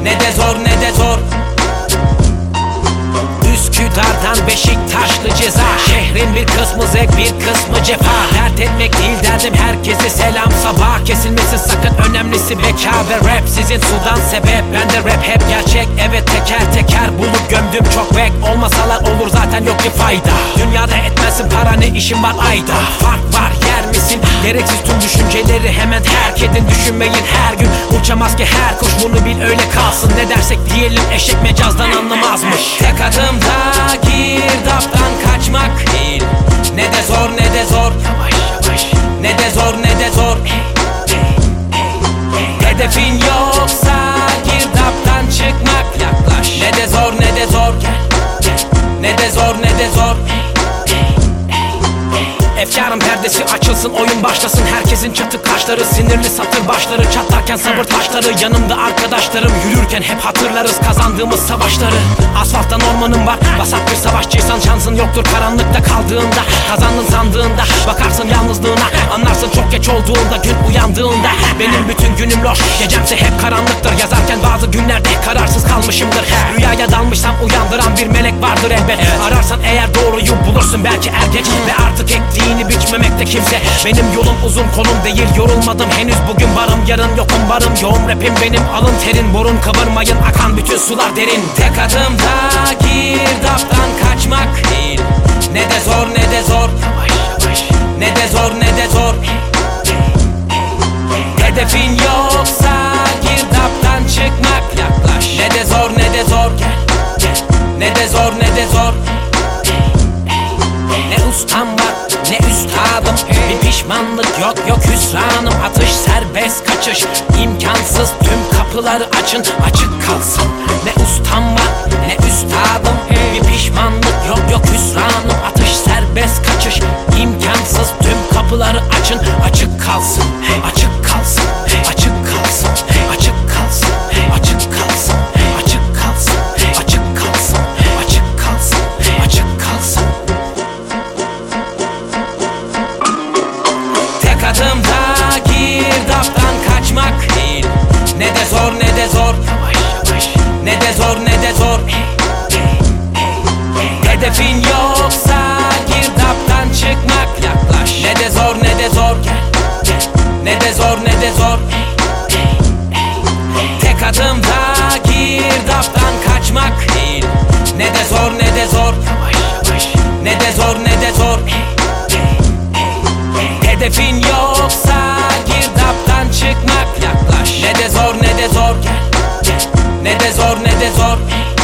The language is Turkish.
ne de zor ne de zor. Üsküdar'dan Beşiktaşlı ceza, şehrin bir kısmı zevk bir kısmı cefa. Dert etmek değil derdim herkese selam sabah. Kesilmesin sakın önemlisi beka ve rap. Sizin sudan sebep bende rap hep gerçek. Evet teker teker bulup gömdüm çok bek. Olmasalar olur zaten yok ki fayda. Dünyada etmezsin para ne işin var ayda. Fark var yer misin? Gereksiz tüm düşünceleri hemen terk edin. Düşünmeyin her gün uçamaz ki her kuş, bunu bil öyle kalsın. Ne dersek diyelim eşek mecazdan anlamazmış. Tek adımda girdaptan kaçmak değil, ne de zor ne de zor. Yavaş yavaş. Ne de zor ne de zor. Hedefin yoksa girdaptan çıkmak yaklaş. Ne de zor ne de zor. Ne de zor ne de zor. Efkarın perdesi açılsın, oyun başlasın. Herkesin çatık kaşları, sinirli satır başları. Çatlarken sabır taşları, yanımda arkadaşlarım. Yürürken hep hatırlarız kazandığımız savaşları. Asfalttan ormanım var, vasat bir savaşçıysan şansın yoktur karanlıkta kaldığında. Kazandın sandığında, bakarsın yalnızlığına. Anlarsın çok geç olduğunda, gün uyandığında. Benim bütün günüm loş, gecemse hep karanlıktır. Yazarken bazı günlerde kararsız kalmışımdır. Rüyaya dalmışsam uyandıran bir melek vardır elbet. Ararsan eğer doğruyu bulursun belki er geç. Ve artık ektiğini biçmemekte kimse. Benim yolum uzun kolum değil, yorulmadım henüz. Bugün varım yarın yokum, varım yoğun rapim benim. Alın terin burun kıvırmayın, akan bütün sular derin. Tek adımda girdaptan kaçmak değil, ne de zor ne de zor. Yavaş yavaş. Ne de zor ne de zor. Hedefin yoksa girdaptan çıkmak yaklaş. Ne de zor ne de zor. Ne de zor ne de zor. Ne ustam var ne üstadım, bir pişmanlık yok yok hüsranım. Atış serbest kaçış imkansız, tüm kapıları açın açık kalsın. Ne ustam var ne üstadım, bir pişmanlık yok yok hüsranım. Atış serbest kaçış imkansız, tüm kapıları açın açık kalsın. Açık kalsın, açık kalsın, açık kalsın, açık kalsın, açık kalsın, açık kalsın, açık kalsın, açık kalsın. Tek adımda girdaptan kaçmak değil, ne de zor ne de zor. Yavaş yavaş. Ne de zor ne de zor. Hedefin yoksa girdaptan çıkmak yaklaş. Ne de zor ne de zor. Ne de zor ne de zor. Tek adımda girdaptan kaçmak değil, ne de zor ne de zor. Yavaş yavaş. Ne de zor ne de zor. Hedefin yoksa girdaptan çıkmak yaklaş. Ne de zor ne de zor. Ne de zor ne de zor.